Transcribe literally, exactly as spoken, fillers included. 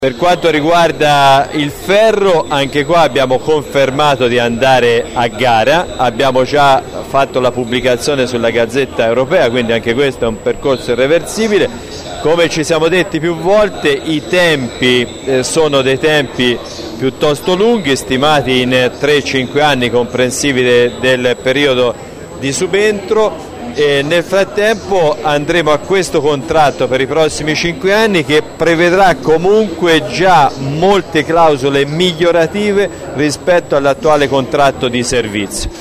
Per quanto riguarda il ferro, anche qua abbiamo confermato di andare a gara, abbiamo già fatto la pubblicazione sulla Gazzetta Europea, quindi anche questo è un percorso irreversibile. Come ci siamo detti più volte, i tempi eh, sono dei tempi piuttosto lunghi, stimati in tre cinque anni comprensivi de, del periodo di subentro. E nel frattempo andremo a questo contratto per i prossimi cinque anni che prevedrà comunque già molte clausole migliorative rispetto all'attuale contratto di servizio.